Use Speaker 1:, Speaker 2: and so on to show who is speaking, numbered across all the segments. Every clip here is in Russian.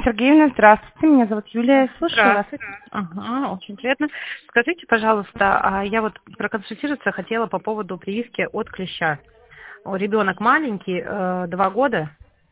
Speaker 1: Сергеевна, здравствуйте. Меня зовут Юлия. Я слушаю вас.
Speaker 2: Здравствуйте. Ага, очень приятно. Скажите, пожалуйста, я вот проконсультироваться хотела по поводу прививки от клеща. Ребенок маленький, 2 года.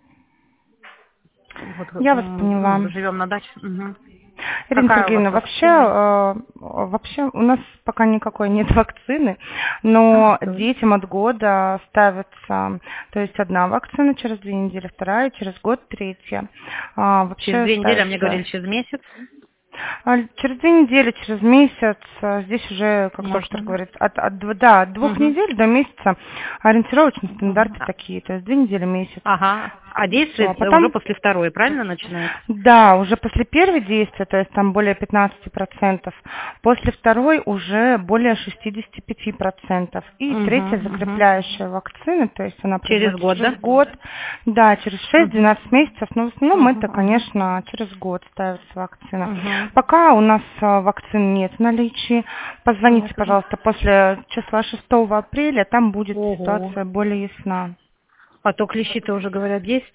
Speaker 2: Вот,
Speaker 1: Я вас поняла.
Speaker 2: живем на даче. Угу.
Speaker 1: Ирина
Speaker 2: Какая у вас
Speaker 1: Сергеевна,
Speaker 2: вакцина?
Speaker 1: вообще у нас пока никакой нет вакцины, но детям от года ставится, то есть одна вакцина через 2 недели, вторая через год, третья.
Speaker 2: Через 2 недели, а мне говорили через месяц.
Speaker 1: Через 2 недели, через месяц, здесь уже, как доктор говорит, от 2 недель до месяца ориентировочные стандарты такие, то есть 2 недели, месяц.
Speaker 2: Ага. А действие
Speaker 1: потом
Speaker 2: уже после второй, правильно начинается?
Speaker 1: Да, уже после первой действия, то есть там более 15%, после второй уже более 65%. И третья закрепляющая вакцина, то есть она
Speaker 2: Через год,
Speaker 1: через
Speaker 2: да?
Speaker 1: год, да, через 6-12 месяцев, но в основном это, конечно, через год ставится вакцина. Пока у нас вакцин нет в наличии, позвоните, пожалуйста, после числа 6 апреля, там будет ситуация более ясна.
Speaker 2: А то клещи-то уже говорят, есть.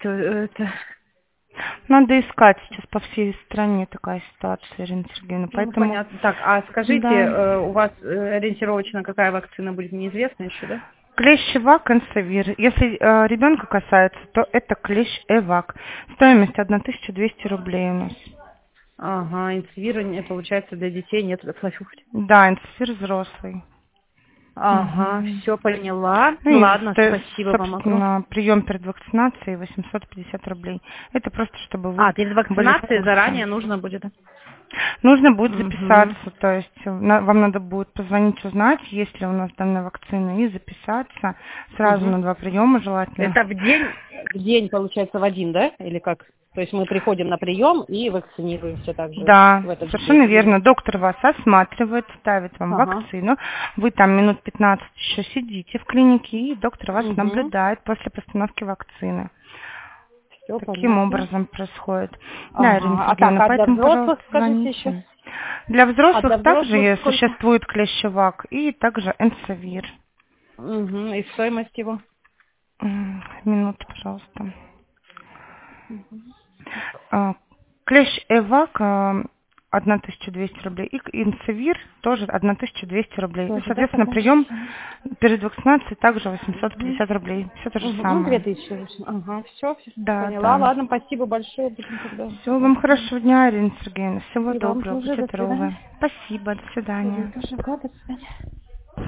Speaker 1: Надо искать, сейчас по всей стране такая ситуация, Ирина Сергеевна, поэтому...
Speaker 2: Понятно. Так, а скажите, у вас ориентировочно какая вакцина будет, неизвестно еще, да?
Speaker 1: Клещ-Эвак, Энцевир. Если ребенка касается, то это Клещ-Эвак. Стоимость 1200 рублей у нас.
Speaker 2: Ага, Энцевир, получается, для детей нет.
Speaker 1: Да, Энцевир взрослый.
Speaker 2: Ага, все поняла.
Speaker 1: Ну,
Speaker 2: Ладно, спасибо вам огромное.
Speaker 1: Прием перед вакцинацией 850 рублей. Это просто, чтобы вы...
Speaker 2: перед вакцинацией заранее нужно будет?
Speaker 1: Нужно будет записаться, то есть вам надо будет позвонить, узнать, есть ли у нас данная вакцина, и записаться сразу на 2 приема желательно.
Speaker 2: Это в день, получается, в один, да? Или как? То есть мы приходим на прием и вакцинируемся также?
Speaker 1: Да, совершенно верно. Доктор вас осматривает, ставит вам вакцину. Вы там минут 15 еще сидите в клинике, и доктор вас наблюдает после постановки вакцины. Таким образом происходит. Да, Ирина Сергеевна, поэтому, пожалуйста, звоните. Для взрослых также существует Клещ-Эвак и также Энцевир.
Speaker 2: И стоимость его?
Speaker 1: Минуту, пожалуйста. Клещ-Эвак 1200 рублей и Энцевир тоже 1200 рублей. И, соответственно, прием перед вакцинацией также 850 рублей. Все то же самое.
Speaker 2: 2000. Ага, все,
Speaker 1: да,
Speaker 2: поняла.
Speaker 1: Да.
Speaker 2: Ладно, спасибо большое.
Speaker 1: Всего вам хорошего дня, Ирина Сергеевна. Всего
Speaker 2: И
Speaker 1: доброго.
Speaker 2: вам тоже,
Speaker 1: Будьте
Speaker 2: до
Speaker 1: здоровы.
Speaker 2: свидания.
Speaker 1: Спасибо. До свидания.
Speaker 2: До свидания.